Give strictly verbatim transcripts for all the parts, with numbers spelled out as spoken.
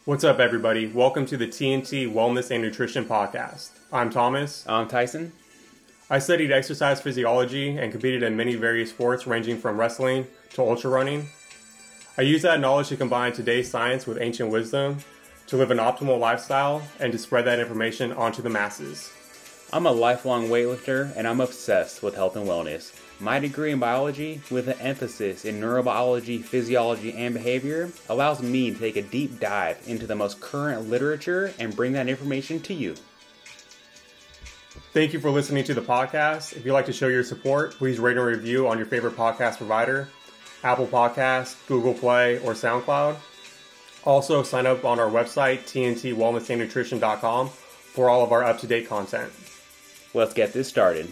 What's up, everybody? Welcome to the T N T Wellness and Nutrition Podcast. I'm Thomas. I'm Tyson. I studied exercise physiology and competed in many various sports ranging from wrestling to ultra running. I use that knowledge to combine today's science with ancient wisdom to live an optimal lifestyle and to spread that information onto the masses. I'm a lifelong weightlifter and I'm obsessed with health and wellness. My degree in biology, with an emphasis in neurobiology, physiology, and behavior, allows me to take a deep dive into the most current literature and bring that information to you. Thank you for listening to the podcast. If you'd like to show your support, please rate and review on your favorite podcast provider, Apple Podcasts, Google Play, or SoundCloud. Also, sign up on our website, T N T wellness and nutrition dot com, for all of our up-to-date content. Let's get this started.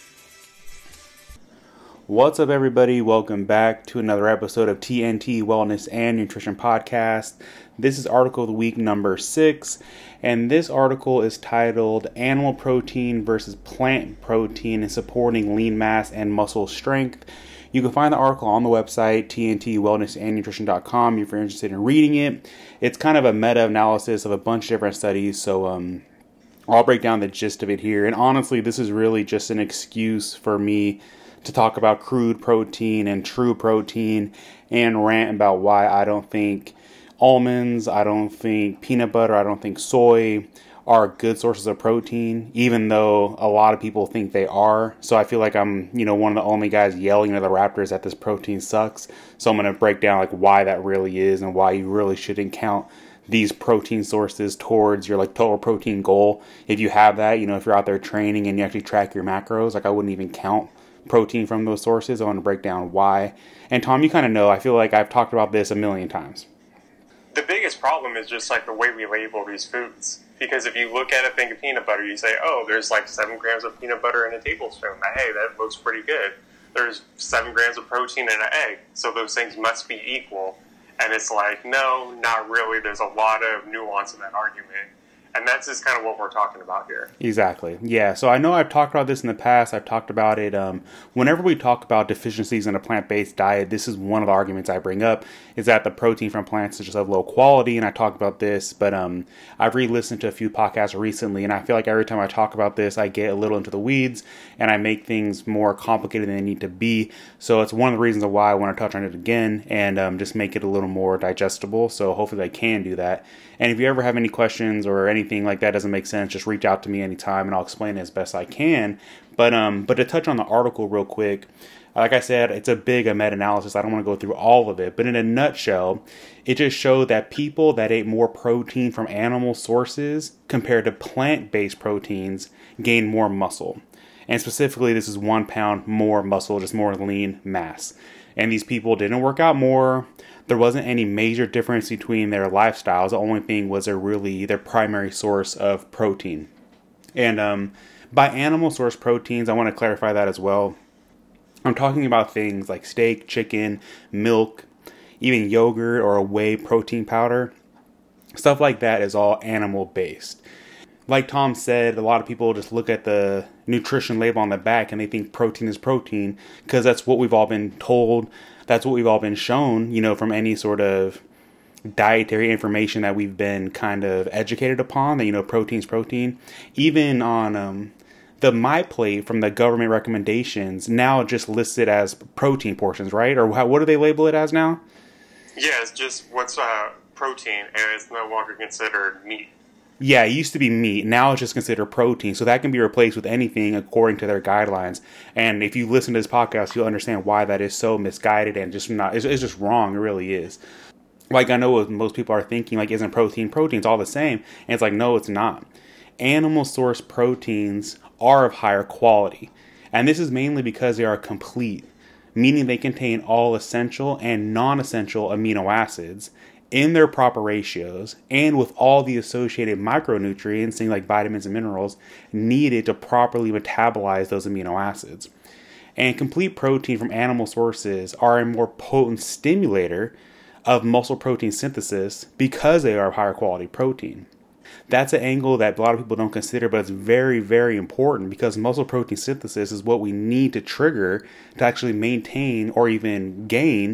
What's up, everybody? Welcome back to another episode of T N T Wellness and Nutrition Podcast. This is article of the week number six, and this article is titled Animal Protein versus Plant Protein in Supporting Lean Mass and Muscle Strength. You can find the article on the website, T N T wellness and nutrition dot com, if you're interested in reading it. It's kind of a meta-analysis of a bunch of different studies, so um, I'll break down the gist of it here. And honestly, this is really just an excuse for me to talk about crude protein and true protein and rant about why I don't think almonds, I don't think peanut butter, I don't think soy are good sources of protein, even though a lot of people think they are. So I feel like I'm, you know, one of the only guys yelling to the Raptors that this protein sucks. So I'm going to break down like why that really is and why you really shouldn't count these protein sources towards your like total protein goal. If you have that, you know, if you're out there training and you actually track your macros, like I wouldn't even count protein from those sources. I want to break down why. And Tom, you kind of know, I feel like I've talked about this a million times. The biggest problem is just like the way we label these foods. Because if you look at a thing of peanut butter, you say, oh, there's like seven grams of peanut butter in a tablespoon. Hey, that looks pretty good. There's seven grams of protein in an egg. So those things must be equal. And it's like, no, not really. There's a lot of nuance in that argument. And that's just kind of what we're talking about here. Exactly. Yeah. So I know I've talked about this in the past. I've talked about it. Um, whenever we talk about deficiencies in a plant-based diet, this is one of the arguments I bring up, is that the protein from plants is just of low quality. And I talked about this, but um, I've re-listened to a few podcasts recently, and I feel like every time I talk about this, I get a little into the weeds and I make things more complicated than they need to be. So it's one of the reasons why I want to touch on it again and um, just make it a little more digestible. So hopefully I can do that. And if you ever have any questions or anything like that doesn't make sense, just reach out to me anytime and I'll explain it as best I can. But um, but to touch on the article real quick, like I said, it's a big a meta-analysis. I don't want to go through all of it. But in a nutshell, it just showed that people that ate more protein from animal sources compared to plant-based proteins gained more muscle. And specifically, this is one pound more muscle, just more lean mass. And these people didn't work out more. There wasn't any major difference between their lifestyles. The only thing was their really their primary source of protein. And um, by animal source proteins, I want to clarify that as well. I'm talking about things like steak, chicken, milk, even yogurt or a whey protein powder. Stuff like that is all animal based. Like Tom said, a lot of people just look at the nutrition label on the back and they think protein is protein because that's what we've all been told. That's what we've all been shown, you know, from any sort of dietary information that we've been kind of educated upon, that, you know, protein's protein. Even on um, the MyPlate from the government recommendations, now just listed as protein portions, right? Or how, what do they label it as now? Yeah, it's just what's uh, protein, and it's no longer considered meat. Yeah, it used to be meat. Now it's just considered protein. So that can be replaced with anything according to their guidelines. And if you listen to this podcast, you'll understand why that is so misguided and just not, it's, it's just wrong. It really is. Like I know what most people are thinking, like, isn't protein protein? It's all the same. And it's like, no, it's not. Animal source proteins are of higher quality. And this is mainly because they are complete, meaning they contain all essential and non-essential amino acids in their proper ratios and with all the associated micronutrients, things like vitamins and minerals, needed to properly metabolize those amino acids. And complete protein from animal sources are a more potent stimulator of muscle protein synthesis because they are higher quality protein. That's an angle that a lot of people don't consider, but it's very, very important because muscle protein synthesis is what we need to trigger to actually maintain or even gain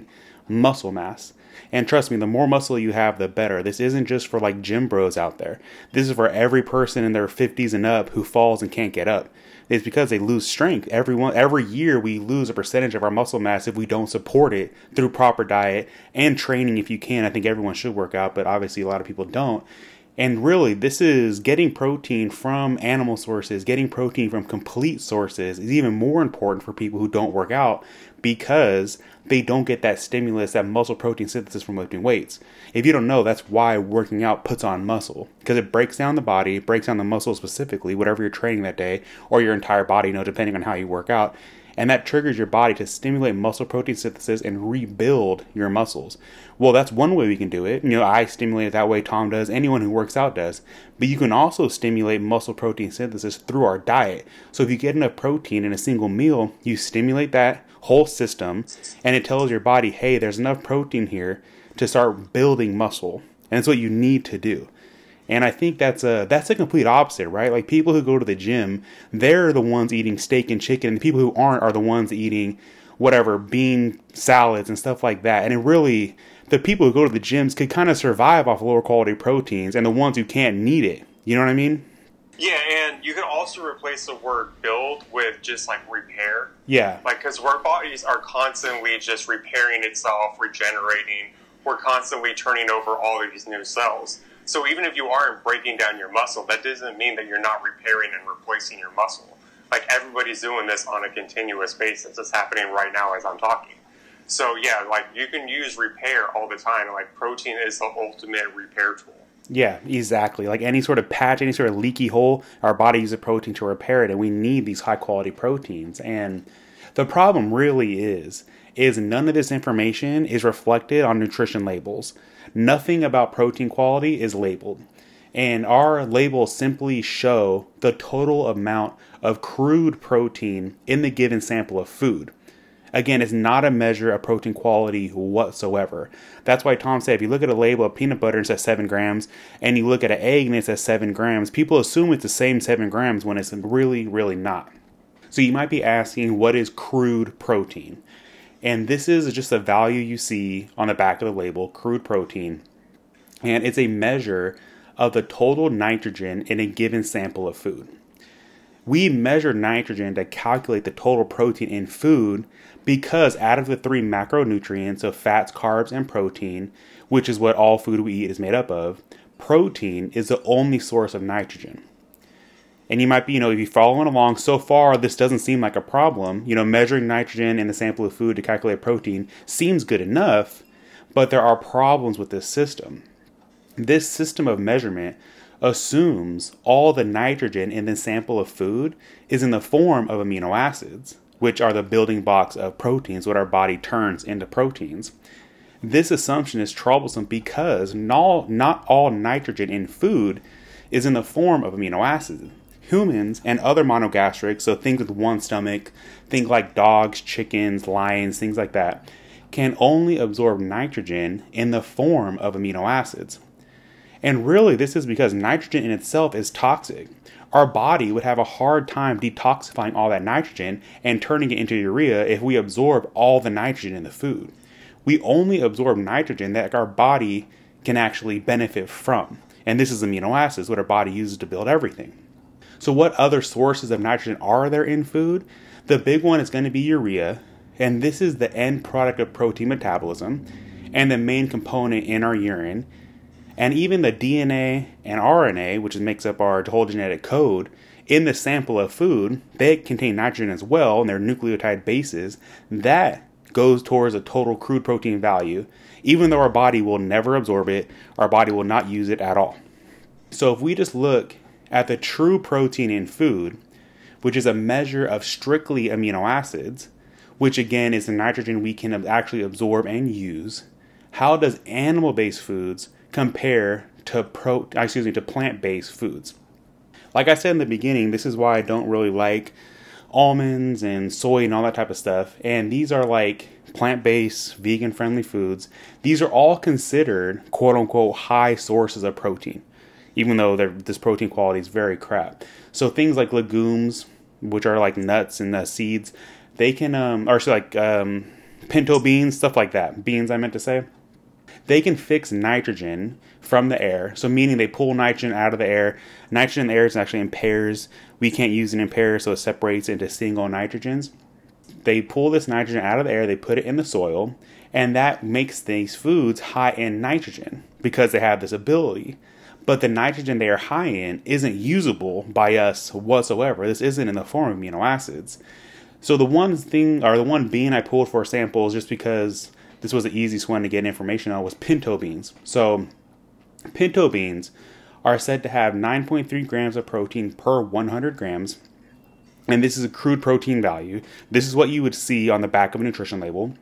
muscle mass. And trust me, the more muscle you have, the better. This isn't just for like gym bros out there. This is for every person in their fifties and up who falls and can't get up. It's because they lose strength. Everyone, every year we lose a percentage of our muscle mass if we don't support it through proper diet and training if you can. I think everyone should work out, but obviously a lot of people don't. And really, this is getting protein from animal sources, getting protein from complete sources is even more important for people who don't work out because they don't get that stimulus, that muscle protein synthesis from lifting weights. If you don't know, that's why working out puts on muscle, because it breaks down the body, it breaks down the muscle specifically, whatever you're training that day, or your entire body, you know, depending on how you work out. And that triggers your body to stimulate muscle protein synthesis and rebuild your muscles. Well, that's one way we can do it. You know, I stimulate it that way, Tom does, anyone who works out does. But you can also stimulate muscle protein synthesis through our diet. So if you get enough protein in a single meal, you stimulate that whole system, and it tells your body, hey, there's enough protein here to start building muscle. And it's what you need to do. And I think that's a that's a complete opposite, right? Like people who go to the gym, they're the ones eating steak and chicken, and the people who aren't are the ones eating whatever, bean salads and stuff like that. And it really, the people who go to the gyms could kind of survive off lower quality proteins, and the ones who can't need it. You know what I mean? Yeah, and you can also replace the word build with just like repair. Yeah. Like, because our bodies are constantly just repairing itself, regenerating. We're constantly turning over all of these new cells. So even if you aren't breaking down your muscle, that doesn't mean that you're not repairing and replacing your muscle. Like, everybody's doing this on a continuous basis. It's happening right now as I'm talking. So yeah, like, you can use repair all the time. Like, protein is the ultimate repair tool. Yeah, exactly. Like any sort of patch, any sort of leaky hole, our body uses protein to repair it, and we need these high quality proteins. And the problem really is, is none of this information is reflected on nutrition labels. Nothing about protein quality is labeled. And our labels simply show the total amount of crude protein in the given sample of food. Again, it's not a measure of protein quality whatsoever. That's why Tom said if you look at a label of peanut butter and it says seven grams, and you look at an egg and it says seven grams, people assume it's the same seven grams when it's really, really not. So you might be asking, what is crude protein? And this is just a value you see on the back of the label, crude protein. And it's a measure of the total nitrogen in a given sample of food. We measure nitrogen to calculate the total protein in food because out of the three macronutrients of fats, carbs, and protein, which is what all food we eat is made up of, protein is the only source of nitrogen. And you might be, you know, if you're following along, so far this doesn't seem like a problem. You know, measuring nitrogen in the sample of food to calculate protein seems good enough, but there are problems with this system. This system of measurement assumes all the nitrogen in the sample of food is in the form of amino acids, which are the building blocks of proteins, what our body turns into proteins. This assumption is troublesome because not, not all nitrogen in food is in the form of amino acids. Humans and other monogastrics, so things with one stomach, think like dogs, chickens, lions, things like that, can only absorb nitrogen in the form of amino acids. And really, this is because nitrogen in itself is toxic. Our body would have a hard time detoxifying all that nitrogen and turning it into urea if we absorb all the nitrogen in the food. We only absorb nitrogen that our body can actually benefit from. And this is amino acids, what our body uses to build everything. So what other sources of nitrogen are there in food? The big one is going to be urea, and this is the end product of protein metabolism and the main component in our urine. And even the D N A and R N A, which makes up our whole genetic code, in the sample of food, they contain nitrogen as well, and they're nucleotide bases. That goes towards a total crude protein value. Even though our body will never absorb it, our body will not use it at all. So if we just look at the true protein in food, which is a measure of strictly amino acids, which again is the nitrogen we can actually absorb and use, how does animal-based foods compare to pro excuse me to plant-based foods? Like I said in the beginning, this is why I don't really like almonds and soy and all that type of stuff. And these are like plant-based, vegan-friendly foods. These are all considered quote-unquote high sources of protein, even though this protein quality is very crap. So things like legumes, which are like nuts and uh, seeds, they can, um, or so like um, pinto beans, stuff like that. Beans, I meant to say. They can fix nitrogen from the air. So meaning they pull nitrogen out of the air. Nitrogen in the air is actually in pairs. We can't use it in pairs, so it separates into single nitrogens. They pull this nitrogen out of the air, they put it in the soil, and that makes these foods high in nitrogen because they have this ability. But the nitrogen they are high in isn't usable by us whatsoever. This isn't in the form of amino acids. So the one thing, or the one bean I pulled for samples, just because this was the easiest one to get information on, was pinto beans. So pinto beans are said to have nine point three grams of protein per one hundred grams. And this is a crude protein value. This is what you would see on the back of a nutrition label.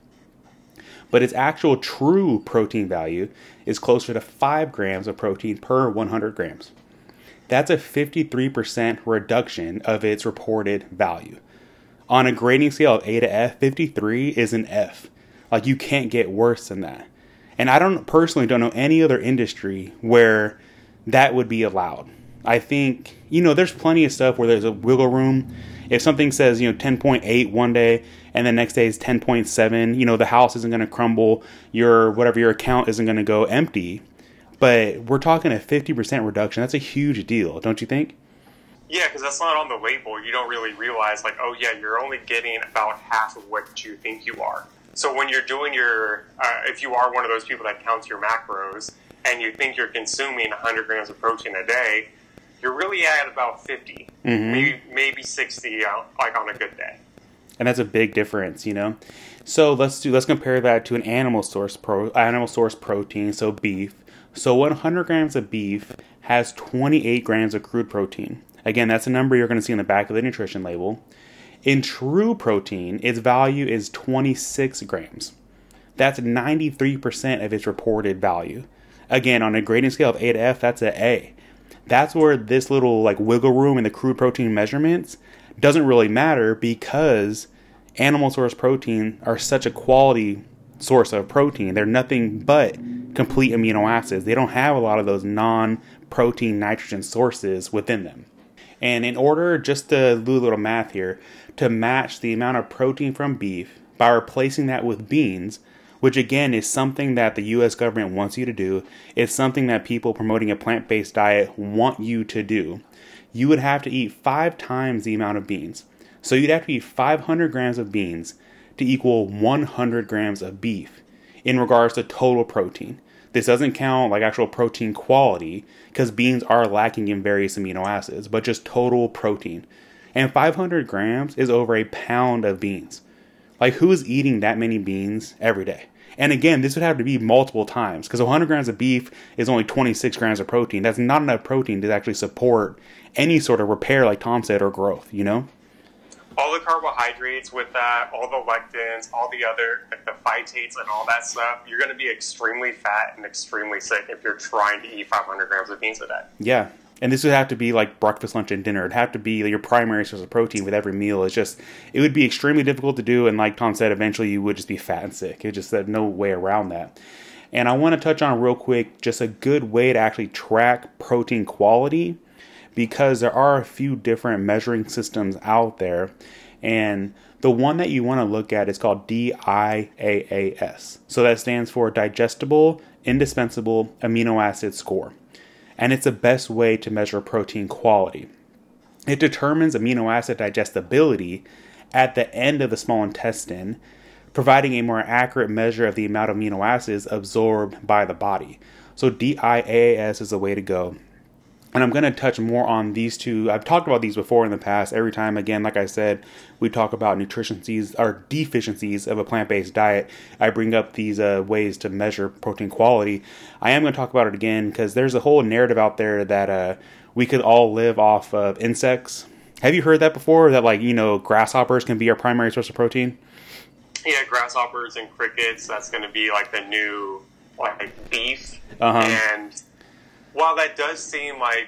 But its actual true protein value is closer to five grams of protein per one hundred grams. That's a fifty-three percent reduction of its reported value. On a grading scale of A to F, fifty-three is an F. Like, you can't get worse than that. And I don't personally don't know any other industry where that would be allowed. I think, you know, there's plenty of stuff where there's a wiggle room. If something says, you know, ten point eight one day and the next day is ten point seven, you know, the house isn't going to crumble. Your, whatever your account isn't going to go empty. But we're talking a fifty percent reduction. That's a huge deal, don't you think? Yeah, because that's not on the label. You don't really realize, like, oh, yeah, you're only getting about half of what you think you are. So when you're doing your, uh, if you are one of those people that counts your macros and you think you're consuming one hundred grams of protein a day, you're really at about fifty, mm-hmm. maybe maybe sixty, uh, like on a good day. And that's a big difference, you know. So let's do let's compare that to an animal source pro animal source protein, so beef. So one hundred grams of beef has twenty-eight grams of crude protein. Again, that's a number you're going to see on the back of the nutrition label. In true protein, its value is twenty-six grams. That's ninety-three percent of its reported value. Again, on a grading scale of A to F, that's an A. That's where this little like wiggle room in the crude protein measurements doesn't really matter, because animal source protein are such a quality source of protein. They're nothing but complete amino acids. They don't have a lot of those non-protein nitrogen sources within them. And in order, just to do a little math here, to match the amount of protein from beef by replacing that with beans, which again is something that the U S government wants you to do, it's something that people promoting a plant-based diet want you to do, you would have to eat five times the amount of beans. So you'd have to eat five hundred grams of beans to equal one hundred grams of beef in regards to total protein. This doesn't count like actual protein quality, because beans are lacking in various amino acids, but just total protein. And five hundred grams is over a pound of beans. Like, who is eating that many beans every day? And again, this would have to be multiple times, because one hundred grams of beef is only twenty-six grams of protein. That's not enough protein to actually support any sort of repair, like Tom said, or growth, you know? All the carbohydrates with that, all the lectins, all the other, like the phytates and all that stuff, you're going to be extremely fat and extremely sick if you're trying to eat five hundred grams of beans a day. Yeah. And this would have to be like breakfast, lunch, and dinner. It'd have to be your primary source of protein with every meal. It's just, it would be extremely difficult to do. And like Tom said, eventually you would just be fat and sick. It just, there's no way around that. And I want to touch on real quick, just a good way to actually track protein quality, because there are a few different measuring systems out there. And the one that you want to look at is called D I A A S. So that stands for Digestible Indispensable Amino Acid Score. And it's the best way to measure protein quality. It determines amino acid digestibility at the end of the small intestine, providing a more accurate measure of the amount of amino acids absorbed by the body. So D I A A S is the way to go. And I'm going to touch more on these two. I've talked about these before in the past. Every time, again, like I said, we talk about nutritioncies or deficiencies of a plant-based diet, I bring up these uh, ways to measure protein quality. I am going to talk about it again because there's a whole narrative out there that uh, we could all live off of insects. Have you heard that before? That, like, you know, grasshoppers can be our primary source of protein? Yeah, grasshoppers and crickets, that's going to be like the new, like, beef. Uh-huh. And while that does seem like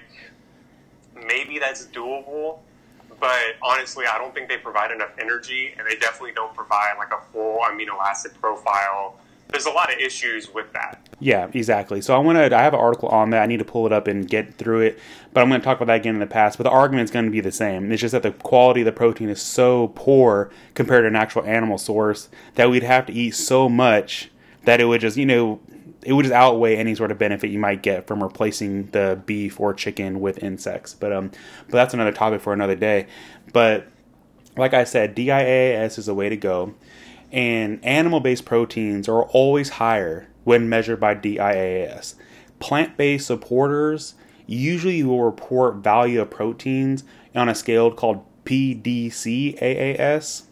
maybe that's doable, but honestly, I don't think they provide enough energy, and they definitely don't provide like a full amino acid profile there's a lot of issues with that. Yeah, exactly. So I want to. I have an article on that. I need to pull it up and get through it, but I'm going to talk about that again in the past. But the argument is going to be the same. It's just that the quality of the protein is so poor compared to an actual animal source that we'd have to eat so much that it would just, you know, it would just outweigh any sort of benefit you might get from replacing the beef or chicken with insects. But um, but that's another topic for another day. But like I said, D I A S is the way to go. And animal-based proteins are always higher when measured by D I A S. Plant-based supporters usually will report value of proteins on a scale called P D C A A S.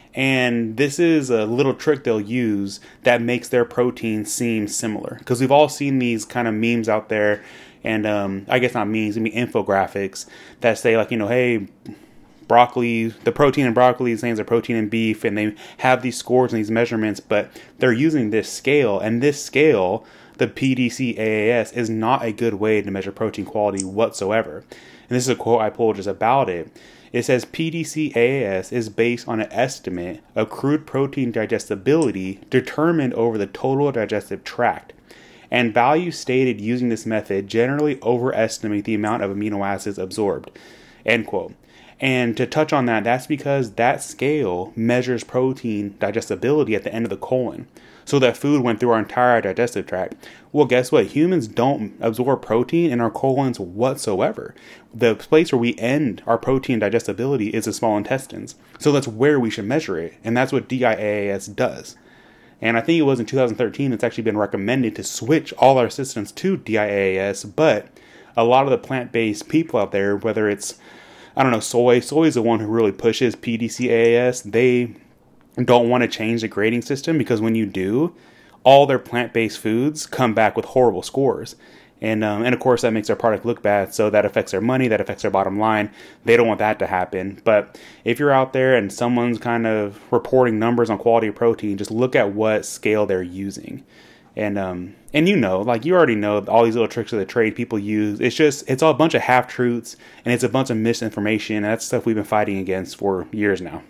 And this is a little trick they'll use that makes their protein seem similar. Because we've all seen these kind of memes out there, and um, I guess not memes, I mean infographics that say like, you know, hey, broccoli, the protein in broccoli is the same as the protein in beef, and they have these scores and these measurements, but they're using this scale, and this scale, the P D C A A S, is not a good way to measure protein quality whatsoever. And this is a quote I pulled just about it. It says P D C A A S is based on an estimate of crude protein digestibility determined over the total digestive tract, and values stated using this method generally overestimate the amount of amino acids absorbed. End quote. And to touch on that, that's because that scale measures protein digestibility at the end of the colon. So that food went through our entire digestive tract. Well, guess what? Humans don't absorb protein in our colons whatsoever. The place where we end our protein digestibility is the small intestines. So that's where we should measure it. And that's what D I A A S does. And I think it was in two thousand thirteen it's actually been recommended to switch all our systems to D I A A S. But a lot of the plant-based people out there, whether it's I don't know, soy. Soy is the one who really pushes P D C A A S. They don't want to change the grading system because when you do, all their plant-based foods come back with horrible scores. And um, and of course, that makes their product look bad. So that affects their money. That affects their bottom line. They don't want that to happen. But if you're out there and someone's kind of reporting numbers on quality of protein, just look at what scale they're using. And um and you know, like you already know all these little tricks of the trade people use. It's just it's all a bunch of half truths and it's a bunch of misinformation. And that's stuff we've been fighting against for years now.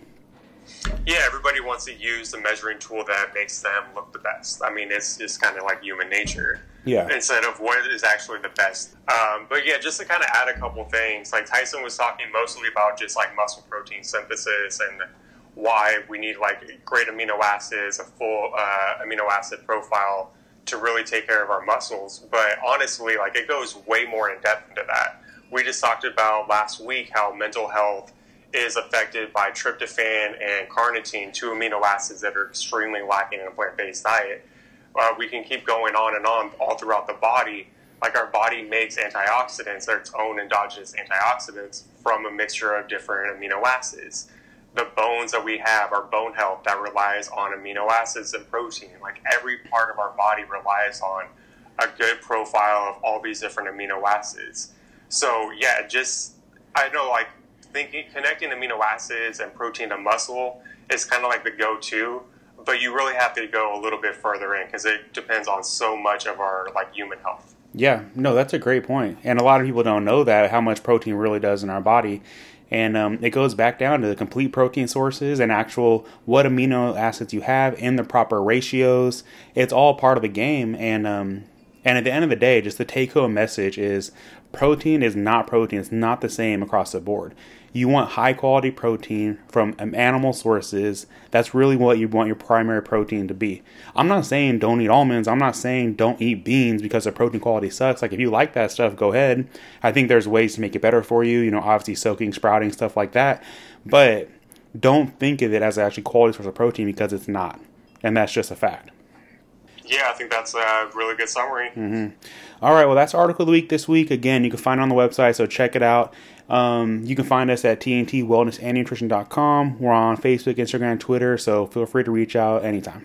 Yeah, everybody wants to use the measuring tool that makes them look the best. I mean, it's just kind of like human nature. Yeah. Instead of what is actually the best. Um, but yeah, just to kind of add a couple things, like Tyson was talking mostly about just like muscle protein synthesis and why we need like great amino acids, a full uh, amino acid profile to really take care of our muscles. But honestly, like it goes way more in depth into that. We just talked about last week how mental health is affected by tryptophan and carnitine, two amino acids that are extremely lacking in a plant-based diet. Uh, we can keep going on and on all throughout the body. Like our body makes antioxidants, they're its own endogenous antioxidants from a mixture of different amino acids. The bones that we have, our bone health, that relies on amino acids and protein. Like every part of our body relies on a good profile of all these different amino acids. So yeah, just, I know like thinking, connecting amino acids and protein to muscle is kind of like the go-to, but you really have to go a little bit further in because it depends on so much of our like human health. Yeah, no, that's a great point. And a lot of people don't know that, how much protein really does in our body. And um, it goes back down to the complete protein sources and actual what amino acids you have in the proper ratios. It's all part of the game. And um, and at the end of the day, just the take-home message is protein is not protein. It's not the same across the board. You want high-quality protein from animal sources. That's really what you want your primary protein to be. I'm not saying don't eat almonds. I'm not saying don't eat beans because the protein quality sucks. Like, if you like that stuff, go ahead. I think there's ways to make it better for you. You know, obviously soaking, sprouting, stuff like that. But don't think of it as an actually quality source of protein because it's not. And that's just a fact. Yeah, I think that's a really good summary. Mm-hmm. All right, well, that's Article of the Week this week. Again, you can find it on the website, so check it out. Um, you can find us at T N T wellness and nutrition dot com. We're on Facebook, Instagram, Twitter, so feel free to reach out anytime.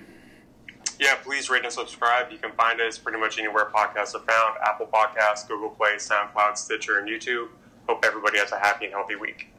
Yeah, please rate and subscribe. You can find us pretty much anywhere podcasts are found. Apple Podcasts, Google Play, SoundCloud, Stitcher, and YouTube. Hope everybody has a happy and healthy week.